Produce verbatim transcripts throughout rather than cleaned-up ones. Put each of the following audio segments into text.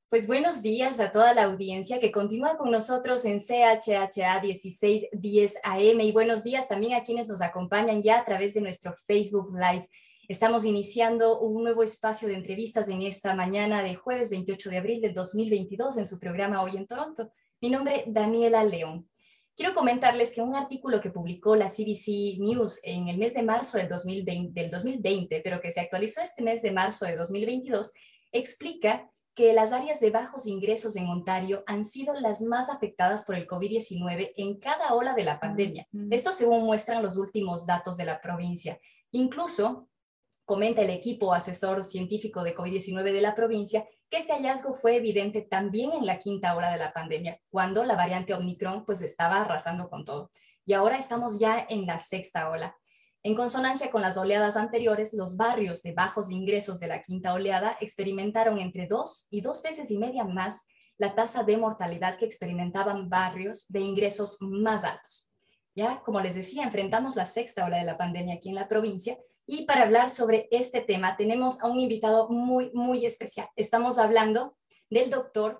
Pues buenos días a toda la audiencia que continúa con nosotros en C H H A dieciséis diez A M y buenos días también a quienes nos acompañan ya a través de nuestro Facebook Live. Estamos iniciando un nuevo espacio de entrevistas en esta mañana de jueves veintiocho de abril del dos mil veintidós en su programa Hoy en Toronto. Mi nombre es Daniela León. Quiero comentarles que un artículo que publicó la C B C News en el mes de marzo del dos mil veinte, del dos mil veinte, pero que se actualizó este mes de marzo de dos mil veintidós, explica que las áreas de bajos ingresos en Ontario han sido las más afectadas por el COVID diecinueve en cada ola de la pandemia. Esto según muestran los últimos datos de la provincia. Incluso, comenta el equipo asesor científico de COVID diecinueve de la provincia, que este hallazgo fue evidente también en la quinta ola de la pandemia, cuando la variante Omicron pues estaba arrasando con todo. Y ahora estamos ya en la sexta ola. En consonancia con las oleadas anteriores, los barrios de bajos ingresos de la quinta oleada experimentaron entre dos y dos veces y media más la tasa de mortalidad que experimentaban barrios de ingresos más altos. Ya, como les decía, enfrentamos la sexta ola de la pandemia aquí en la provincia y para hablar sobre este tema tenemos a un invitado muy, muy especial. Estamos hablando del doctor,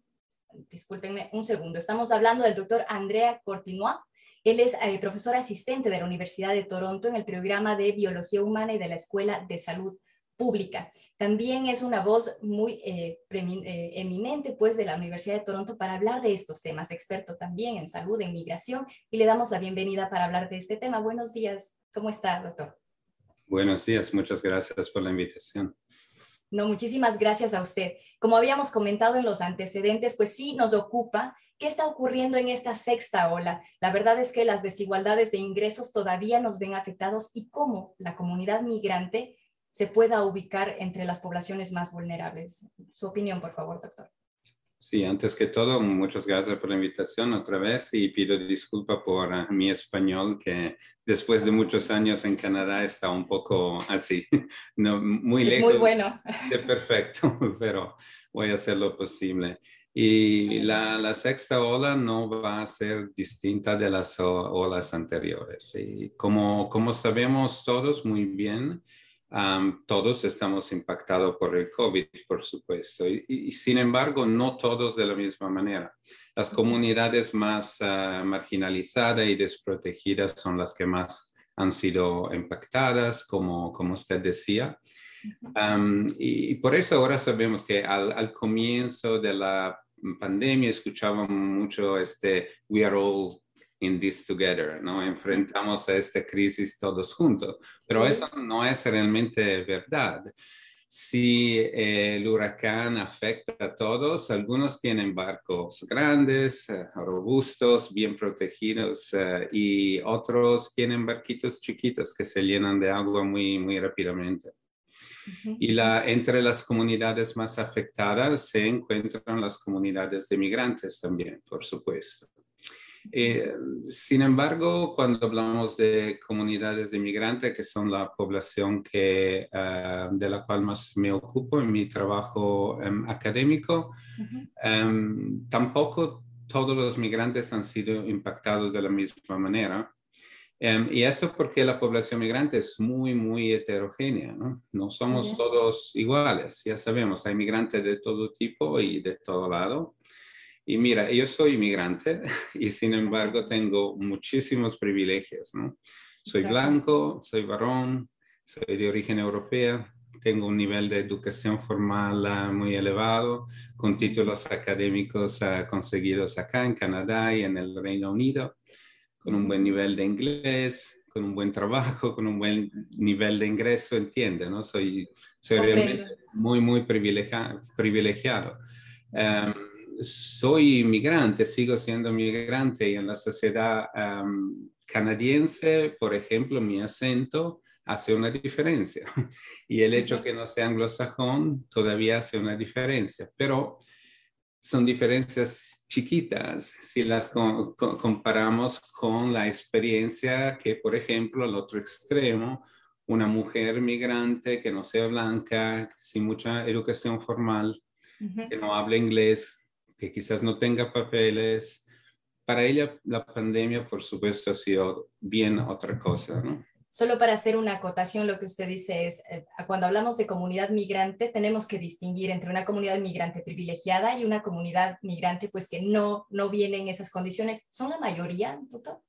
discúlpenme un segundo, estamos hablando del doctor Andrea Courtinoy. Él es eh, profesor asistente de la Universidad de Toronto en el programa de Biología Humana y de la Escuela de Salud Pública. También es una voz muy eh, eh, eminente pues, de la Universidad de Toronto para hablar de estos temas, experto también en salud, en migración, y le damos la bienvenida para hablar de este tema. Buenos días. ¿Cómo está, doctor? Buenos días. Muchas gracias por la invitación. No, muchísimas gracias a usted. Como habíamos comentado en los antecedentes, pues sí nos ocupa qué está ocurriendo en esta sexta ola. La verdad es que las desigualdades de ingresos todavía nos ven afectados y cómo la comunidad migrante se pueda ubicar entre las poblaciones más vulnerables. Su opinión, por favor, doctor. Sí, antes que todo, muchas gracias por la invitación otra vez y pido disculpa por uh, mi español que después de muchos años en Canadá está un poco así, no, muy es lejos muy bueno. de perfecto, pero voy a hacer lo posible. Y la, la sexta ola no va a ser distinta de las olas anteriores. Y como, como sabemos todos muy bien, Um, todos estamos impactados por el COVID, por supuesto, y, y sin embargo, no todos de la misma manera. Las comunidades más uh, marginalizadas y desprotegidas son las que más han sido impactadas, como, como usted decía. Um, y, y por eso ahora sabemos que al, al comienzo de la pandemia escuchábamos mucho este "we are all in this together", ¿no? Enfrentamos a esta crisis todos juntos, pero Sí. eso no es realmente verdad. Si eh, el huracán afecta a todos, algunos tienen barcos grandes, eh, robustos, bien protegidos, eh, y otros tienen barquitos chiquitos que se llenan de agua muy, muy rápidamente. Uh-huh. Y la, entre las comunidades más afectadas se encuentran las comunidades de migrantes también, por supuesto. Eh, sin embargo, cuando hablamos de comunidades de migrantes, que son la población que, uh, de la cual más me ocupo en mi trabajo um, académico, uh-huh. um, tampoco todos los migrantes han sido impactados de la misma manera. Um, y eso porque la población migrante es muy, muy heterogénea, ¿no? No somos uh-huh. todos iguales, ya sabemos, hay migrantes de todo tipo y de todo lado. Y mira, yo soy inmigrante y sin embargo tengo muchísimos privilegios, ¿no? Soy Exacto. blanco, soy varón, soy de origen europeo, tengo un nivel de educación formal uh, muy elevado, con títulos académicos uh, conseguidos acá en Canadá y en el Reino Unido, con un buen nivel de inglés, con un buen trabajo, con un buen nivel de ingreso, entiende, ¿no? Soy, soy realmente muy, muy privilegiado. privilegiado. Um, Soy migrante, sigo siendo migrante y en la sociedad um, canadiense, por ejemplo, mi acento hace una diferencia y el hecho que no sea anglosajón todavía hace una diferencia, pero son diferencias chiquitas si las co co comparamos con la experiencia que, por ejemplo, al otro extremo, una mujer migrante que no sea blanca, sin mucha educación formal, uh-huh. que no hable inglés, que quizás no tenga papeles. Para ella la pandemia, por supuesto, ha sido bien otra cosa, ¿no? Solo para hacer una acotación, lo que usted dice es, eh, cuando hablamos de comunidad migrante, tenemos que distinguir entre una comunidad migrante privilegiada y una comunidad migrante pues que no, no viene en esas condiciones. ¿Son la mayoría, doctor?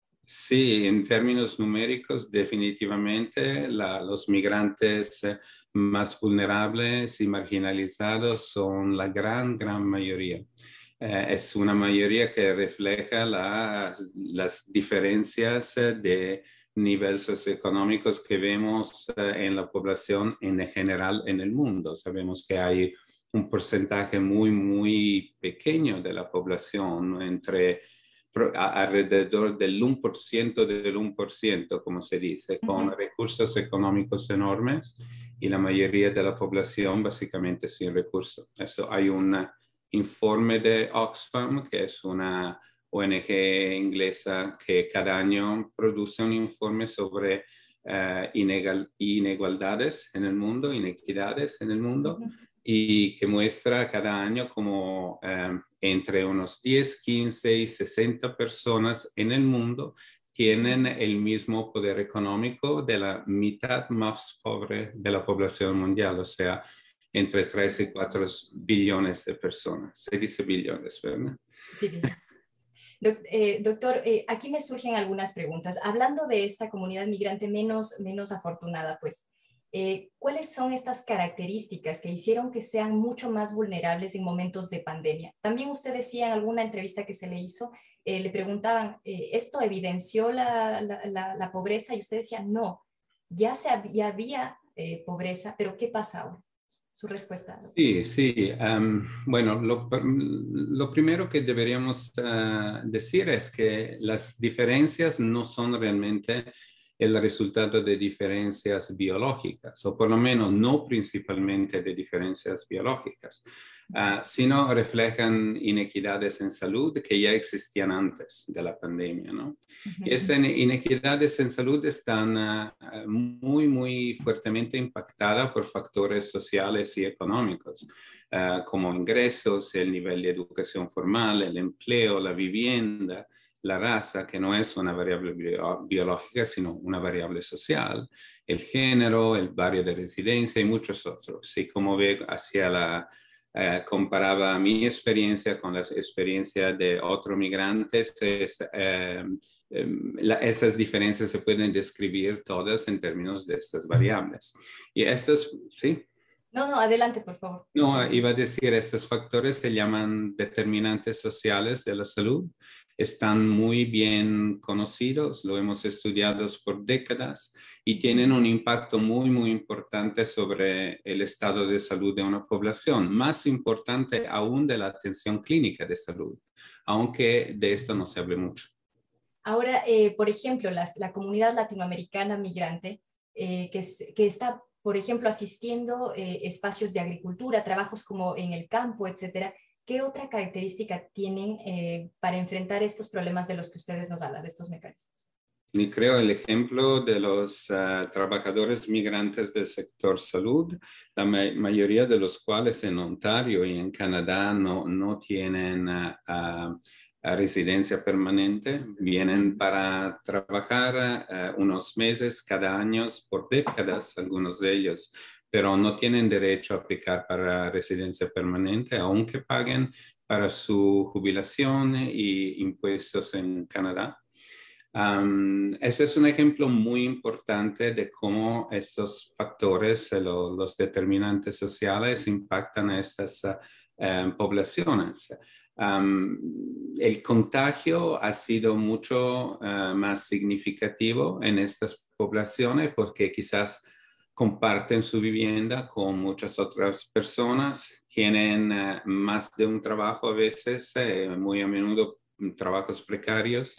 Sí, en términos numéricos, definitivamente la, los migrantes eh, más vulnerables y marginalizados son la gran, gran mayoría. Eh, es una mayoría que refleja la, las diferencias eh, de niveles socioeconómicos que vemos eh, en la población en general en el mundo. Sabemos que hay un porcentaje muy, muy pequeño de la población, ¿no? Entre alrededor del uno por ciento del uno por ciento, como se dice, con uh-huh. recursos económicos enormes y la mayoría de la población básicamente sin recursos. Eso hay un informe de Oxfam, que es una O N G inglesa que cada año produce un informe sobre uh, inegal, inigualdades en el mundo, inequidades en el mundo, uh-huh. y que muestra cada año como um, entre unos diez, quince y sesenta personas en el mundo tienen el mismo poder económico de la mitad más pobre de la población mundial, o sea, entre tres y cuatro billones de personas. Se dice billones, ¿verdad? Sí, billones. Doc, eh, doctor, eh, aquí me surgen algunas preguntas. Hablando de esta comunidad migrante menos, menos afortunada, pues, eh, ¿cuáles son estas características que hicieron que sean mucho más vulnerables en momentos de pandemia? También usted decía en alguna entrevista que se le hizo, eh, le preguntaban, eh, ¿esto evidenció la, la, la, la pobreza? Y usted decía, no, ya, se, ya había eh, pobreza, pero ¿qué pasa ahora? Su respuesta. Sí, sí. Um, bueno, lo, lo primero que deberíamos uh, decir es que las diferencias no son realmente el resultado de diferencias biológicas, o por lo menos no principalmente de diferencias biológicas, uh, sino reflejan inequidades en salud que ya existían antes de la pandemia, ¿no? Uh-huh. Y estas inequidades en salud están uh, muy, muy fuertemente impactadas por factores sociales y económicos, uh, como ingresos, el nivel de educación formal, el empleo, la vivienda, la raza, que no es una variable bio- biológica, sino una variable social, el género, el barrio de residencia y muchos otros. Y como ve, hacia la, eh, comparaba mi experiencia con la experiencia de otros migrantes, es, eh, eh, la, esas diferencias se pueden describir todas en términos de estas variables. Y estos, sí. No, no, adelante, por favor. No, iba a decir, estos factores se llaman determinantes sociales de la salud. Están muy bien conocidos, lo hemos estudiado por décadas y tienen un impacto muy, muy importante sobre el estado de salud de una población, más importante aún de la atención clínica de salud, aunque de esto no se hable mucho. Ahora, eh, por ejemplo, la, la comunidad latinoamericana migrante eh, que, que está, por ejemplo, asistiendo eh, espacios de agricultura, trabajos como en el campo, etcétera. ¿Qué otra característica tienen eh, para enfrentar estos problemas de los que ustedes nos hablan, de estos mecanismos? Y creo el ejemplo de los uh, trabajadores migrantes del sector salud, la ma mayoría de los cuales en Ontario y en Canadá no, no tienen uh, uh, residencia permanente, vienen para trabajar uh, unos meses cada año por décadas, algunos de ellos, pero no tienen derecho a aplicar para residencia permanente, aunque paguen para su jubilación y impuestos en Canadá. Um, ese es un ejemplo muy importante de cómo estos factores, lo, los determinantes sociales, impactan a estas uh, um, poblaciones. Um, el contagio ha sido mucho uh, más significativo en estas poblaciones porque quizás comparten su vivienda con muchas otras personas, tienen uh, más de un trabajo a veces, eh, muy a menudo trabajos precarios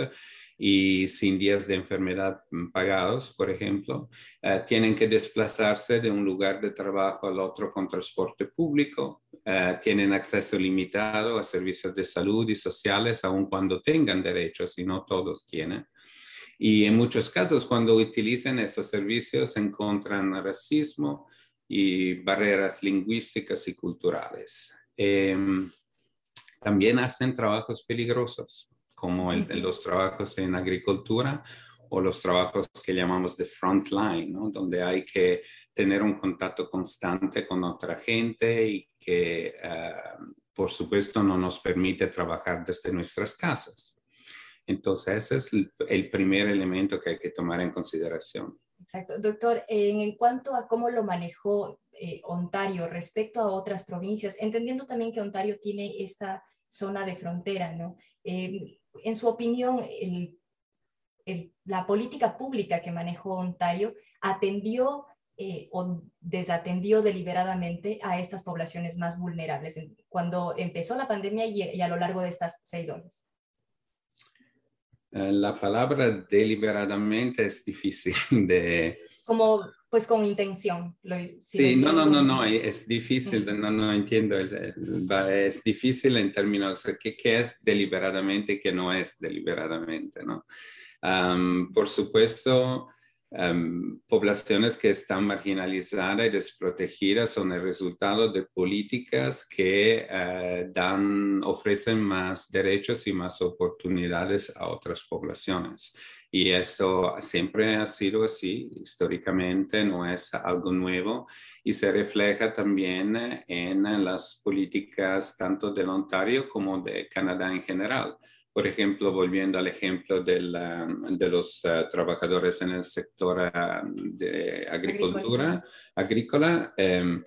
y sin días de enfermedad pagados, por ejemplo, uh, tienen que desplazarse de un lugar de trabajo al otro con transporte público, uh, tienen acceso limitado a servicios de salud y sociales, aun cuando tengan derechos, y no todos tienen. Y en muchos casos, cuando utilizan esos servicios, encuentran racismo y barreras lingüísticas y culturales. Eh, también hacen trabajos peligrosos, como el de los trabajos en agricultura o los trabajos que llamamos de frontline, ¿no? Donde hay que tener un contacto constante con otra gente y que, uh, por supuesto, no nos permite trabajar desde nuestras casas. Entonces, ese es el, el primer elemento que hay que tomar en consideración. Exacto. Doctor, en, en cuanto a cómo lo manejó eh, Ontario respecto a otras provincias, entendiendo también que Ontario tiene esta zona de frontera, ¿no? Eh, en su opinión, el, el, la política pública que manejó Ontario atendió eh, o desatendió deliberadamente a estas poblaciones más vulnerables cuando empezó la pandemia y, y a lo largo de estas seis horas. La palabra deliberadamente es difícil de... Como, pues con intención. Lo, si sí, lo no, no, con... no, no, es difícil, no, no entiendo, es, es difícil en términos de qué, qué es deliberadamente y qué no es deliberadamente, ¿no? Um, por supuesto, um, poblaciones que están marginalizadas y desprotegidas son el resultado de políticas que uh, dan, ofrecen más derechos y más oportunidades a otras poblaciones. Y esto siempre ha sido así, históricamente no es algo nuevo y se refleja también en las políticas tanto del Ontario como de Canadá en general. Por ejemplo, volviendo al ejemplo del, de los uh, trabajadores en el sector uh, de agricultura, agrícola, um,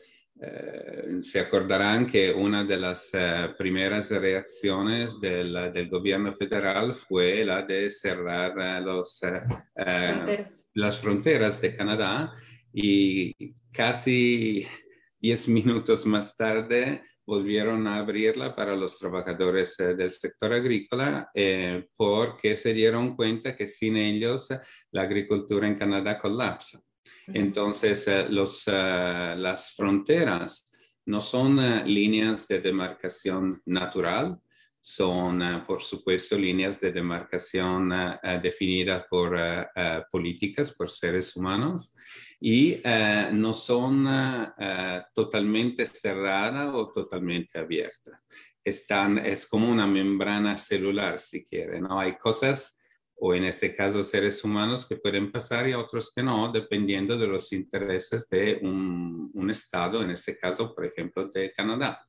uh, se acordarán que una de las uh, primeras reacciones del, del gobierno federal fue la de cerrar uh, los, uh, fronteras. Uh, las fronteras de Canadá y casi diez minutos más tarde volvieron a abrirla para los trabajadores eh, del sector agrícola eh, porque se dieron cuenta que sin ellos eh, la agricultura en Canadá colapsa. Uh-huh. Entonces, eh, los, uh, las fronteras no son uh, líneas de demarcación natural, son, uh, por supuesto, líneas de demarcación uh, uh, definidas por uh, uh, políticas, por seres humanos, y uh, no son uh, uh, totalmente cerradas o totalmente abiertas. Están, es como una membrana celular, si quiere, ¿no? Hay cosas, o en este caso seres humanos, que pueden pasar y otros que no, dependiendo de los intereses de un, un estado, en este caso, por ejemplo, de Canadá.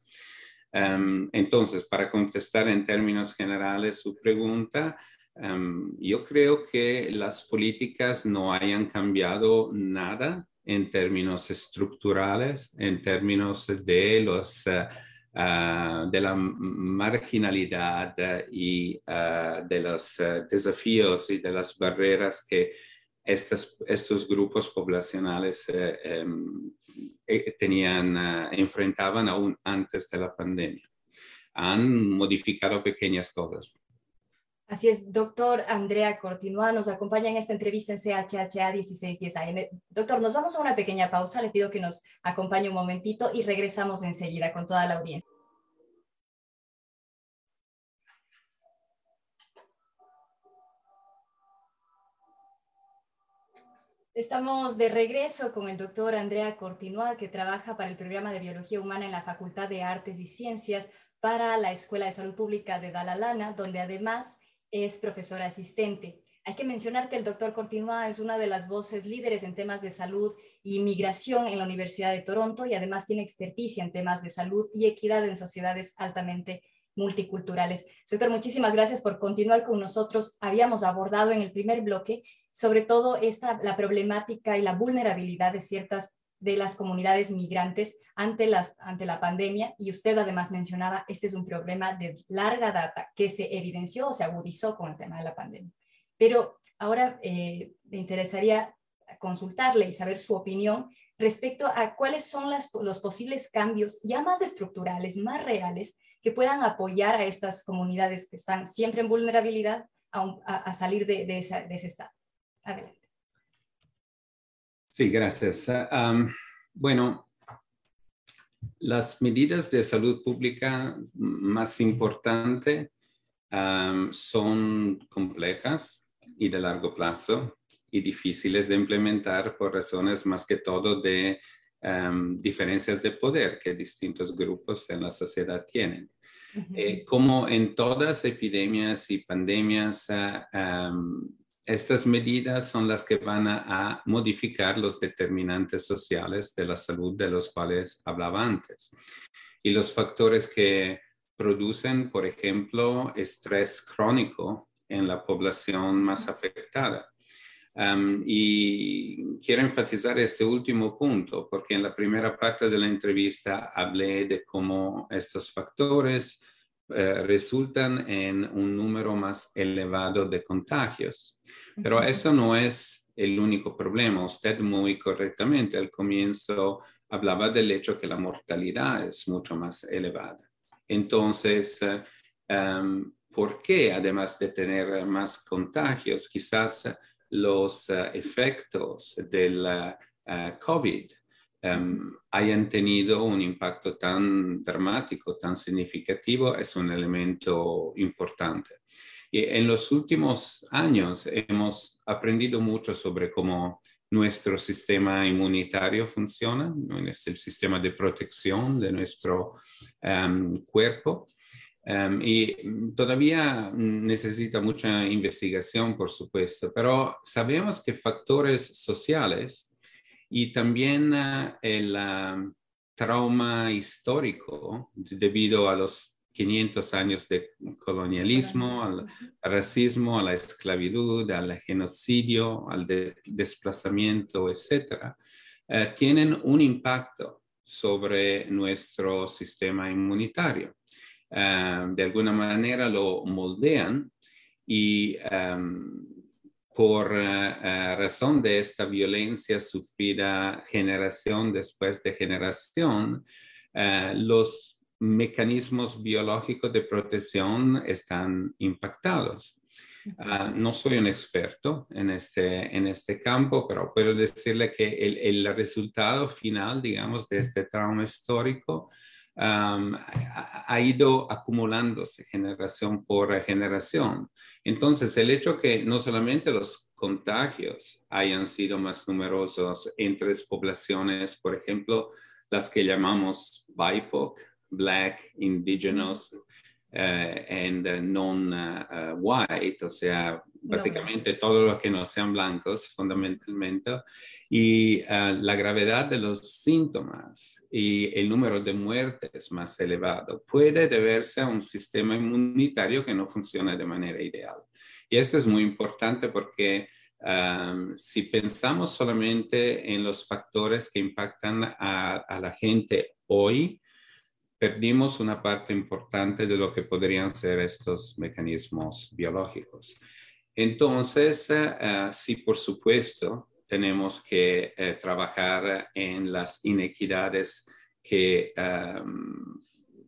Um, entonces, para contestar en términos generales su pregunta, um, yo creo que las políticas no hayan cambiado nada en términos estructurales, en términos de, los, uh, uh, de la marginalidad y uh, de los uh, desafíos y de las barreras que estos, estos grupos poblacionales eh, um, tenían, uh, enfrentaban aún antes de la pandemia. Han modificado pequeñas cosas. Así es, doctor Andrea Cortinoa nos acompaña en esta entrevista en C H H A dieciséis diez A M. Doctor, nos vamos a una pequeña pausa, le pido que nos acompañe un momentito y regresamos enseguida con toda la audiencia. Estamos de regreso con el doctor Andrea Cortinoa, que trabaja para el programa de Biología Humana en la Facultad de Artes y Ciencias para la Escuela de Salud Pública de Dalla Lana, donde además es profesora asistente. Hay que mencionar que el doctor Cortinoa es una de las voces líderes en temas de salud y migración en la Universidad de Toronto y además tiene experticia en temas de salud y equidad en sociedades altamente multiculturales. Doctor, muchísimas gracias por continuar con nosotros. Habíamos abordado en el primer bloque sobre todo esta, la problemática y la vulnerabilidad de ciertas de las comunidades migrantes ante, las, ante la pandemia, y usted además mencionaba, este es un problema de larga data que se evidenció o se agudizó con el tema de la pandemia. Pero ahora eh, me interesaría consultarle y saber su opinión respecto a cuáles son las, los posibles cambios ya más estructurales, más reales, que puedan apoyar a estas comunidades que están siempre en vulnerabilidad a, un, a, a salir de, de, esa, de ese estado. Adelante. Sí, gracias. Um, bueno, las medidas de salud pública más importantes um, son complejas y de largo plazo y difíciles de implementar por razones más que todo de um, diferencias de poder que distintos grupos en la sociedad tienen. Uh-huh. Eh, como en todas epidemias y pandemias, uh, um, estas medidas son las que van a, a modificar los determinantes sociales de la salud de los cuales hablaba antes. Y los factores que producen, por ejemplo, estrés crónico en la población más afectada. Um, y quiero enfatizar este último punto, porque en la primera parte de la entrevista hablé de cómo estos factores eh, resultan en un número más elevado de contagios. Pero eso no es el único problema. Usted muy correctamente al comienzo hablaba del hecho que la mortalidad es mucho más elevada. Entonces, uh, um, ¿por qué además de tener más contagios, quizás los uh, efectos del uh, COVID um, hayan tenido un impacto tan dramático, tan significativo? Es un elemento importante. Y en los últimos años hemos aprendido mucho sobre cómo nuestro sistema inmunitario funciona, ¿no? Es el sistema de protección de nuestro um, cuerpo. Um, y todavía necesita mucha investigación, por supuesto, pero sabemos que factores sociales y también uh, el uh, trauma histórico debido a los quinientos años de colonialismo, al racismo, a la esclavitud, al genocidio, al de desplazamiento, etcétera, uh, tienen un impacto sobre nuestro sistema inmunitario. Uh, de alguna manera lo moldean y um, por uh, uh, razón de esta violencia sufrida generación después de generación, uh, los mecanismos biológicos de protección están impactados. Uh, no soy un experto en este, en este campo, pero puedo decirle que el, el resultado final, digamos, de este trauma histórico Um, ha, ha ido acumulándose generación por generación. Entonces, el hecho que no solamente los contagios hayan sido más numerosos entre poblaciones, por ejemplo, las que llamamos B I P O C, Black, Indigenous, uh, and uh, non-white, uh, o sea, básicamente no. Todos los que no sean blancos, fundamentalmente, y uh, la gravedad de los síntomas y el número de muertes más elevado puede deberse a un sistema inmunitario que no funciona de manera ideal. Y esto es muy importante porque um, si pensamos solamente en los factores que impactan a, a la gente hoy, perdimos una parte importante de lo que podrían ser estos mecanismos biológicos. Entonces, uh, sí, por supuesto, tenemos que uh, trabajar en las inequidades que, um,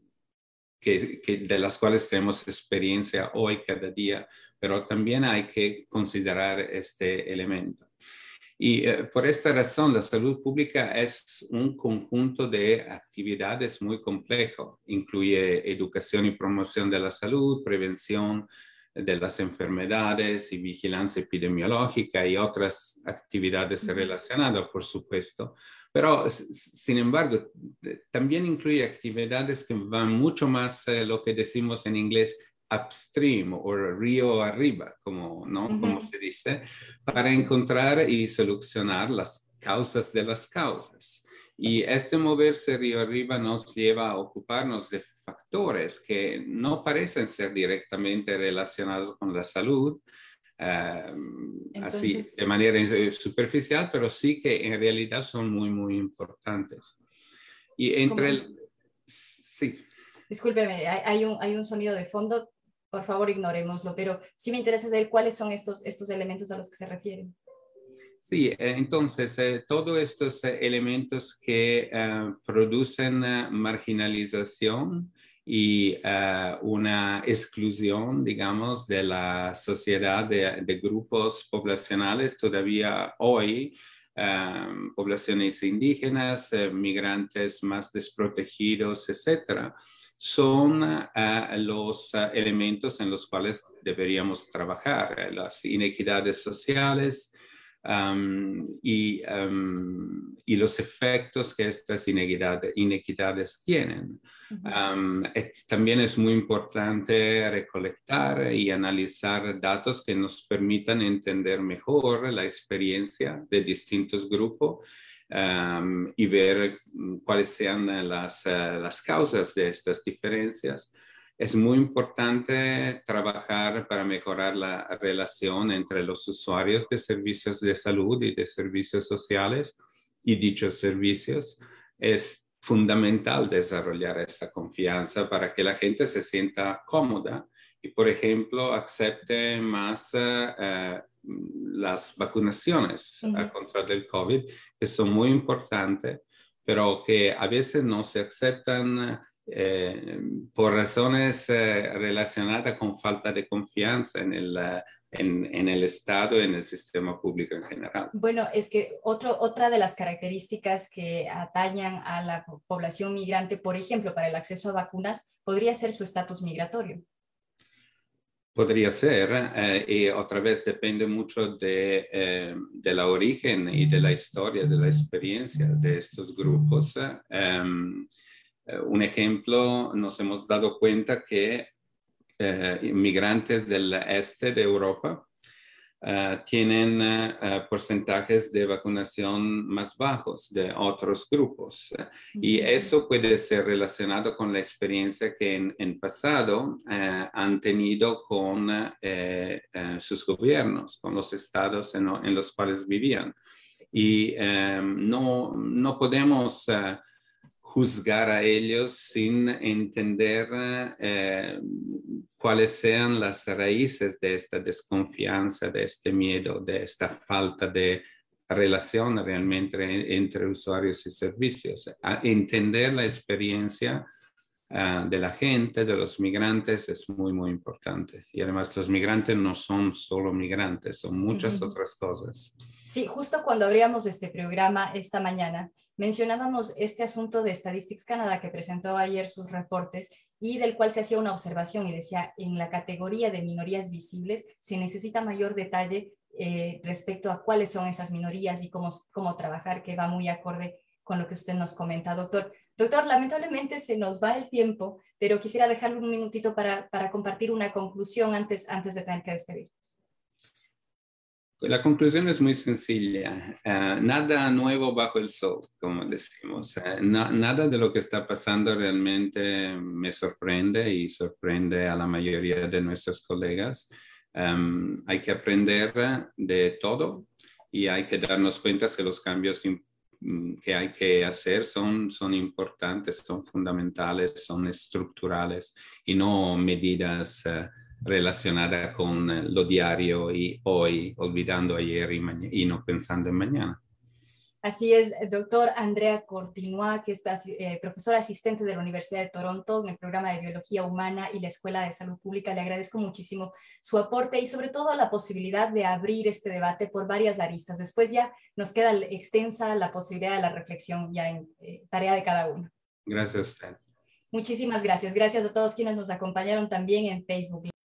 que, que de las cuales tenemos experiencia hoy cada día, pero también hay que considerar este elemento. Y uh, por esta razón, la salud pública es un conjunto de actividades muy complejo. Incluye educación y promoción de la salud, prevención de las enfermedades y vigilancia epidemiológica y otras actividades relacionadas, por supuesto. Pero, sin embargo, también incluye actividades que van mucho más, eh, lo que decimos en inglés, upstream o río arriba, como, ¿no? Uh-huh. Como se dice, para encontrar y solucionar las causas de las causas. Y este moverse río arriba nos lleva a ocuparnos de factores que no parecen ser directamente relacionados con la salud, uh, Entonces, así de manera superficial, pero sí que en realidad son muy, muy importantes. Y entre el... Sí. Discúlpeme, hay, hay, un, hay un sonido de fondo, por favor ignorémoslo, pero sí me interesa saber cuáles son estos, estos elementos a los que se refieren. Sí, entonces, eh, todos estos eh, elementos que uh, producen uh, marginalización y uh, una exclusión, digamos, de la sociedad de, de grupos poblacionales todavía hoy, um, poblaciones indígenas, uh, migrantes más desprotegidos, etcétera, son uh, los uh, elementos en los cuales deberíamos trabajar, las inequidades sociales, um, y, um, y los efectos que estas inequidades, inequidades tienen. Um, es, también es muy importante recolectar y analizar datos que nos permitan entender mejor la experiencia de distintos grupos um, y ver cuáles sean las, uh, las causas de estas diferencias. Es muy importante trabajar para mejorar la relación entre los usuarios de servicios de salud y de servicios sociales y dichos servicios. Es fundamental desarrollar esta confianza para que la gente se sienta cómoda y, por ejemplo, acepte más uh, las vacunaciones uh-huh. contra el COVID, que son muy importantes, pero que a veces no se aceptan Eh, por razones eh, relacionadas con falta de confianza en el, uh, en, en el Estado y en el sistema público en general. Bueno, es que otro, otra de las características que atañan a la población migrante, por ejemplo, para el acceso a vacunas, podría ser su estatus migratorio. Podría ser, eh, y otra vez depende mucho de, eh, de la origen y de la historia, de la experiencia de estos grupos. Eh, Un ejemplo, nos hemos dado cuenta que eh, inmigrantes del este de Europa uh, tienen uh, porcentajes de vacunación más bajos de otros grupos. Uh, y eso puede ser relacionado con la experiencia que en, en pasado uh, han tenido con uh, uh, sus gobiernos, con los estados en, en los cuales vivían. Y um, no, no podemos Uh, juzgar a ellos sin entender eh, cuáles sean las raíces de esta desconfianza, de este miedo, de esta falta de relación realmente entre usuarios y servicios. A entender la experiencia uh, de la gente, de los migrantes, es muy, muy importante. Y además los migrantes no son solo migrantes, son muchas uh-huh. otras cosas. Sí, justo cuando abríamos este programa esta mañana, mencionábamos este asunto de Statistics Canada que presentó ayer sus reportes y del cual se hacía una observación y decía, en la categoría de minorías visibles se necesita mayor detalle eh, respecto a cuáles son esas minorías y cómo, cómo trabajar, que va muy acorde con lo que usted nos comenta, doctor. Doctor, lamentablemente se nos va el tiempo, pero quisiera dejarle un minutito para, para compartir una conclusión antes, antes de tener que despedirnos. La conclusión es muy sencilla. Uh, nada nuevo bajo el sol, como decimos. Uh, na, nada de lo que está pasando realmente me sorprende y sorprende a la mayoría de nuestros colegas. Um, hay que aprender de todo y hay que darnos cuenta que los cambios que hay que hacer son, son importantes, son fundamentales, son estructurales y no medidas uh, relacionada con lo diario y hoy, olvidando ayer y, y no pensando en mañana. Así es, doctor Andrea Courtinoy, que es eh, profesora asistente de la Universidad de Toronto en el programa de Biología Humana y la Escuela de Salud Pública. Le agradezco muchísimo su aporte y sobre todo la posibilidad de abrir este debate por varias aristas. Después ya nos queda extensa la posibilidad de la reflexión ya en eh, tarea de cada uno. Gracias a usted. Muchísimas gracias. Gracias a todos quienes nos acompañaron también en Facebook.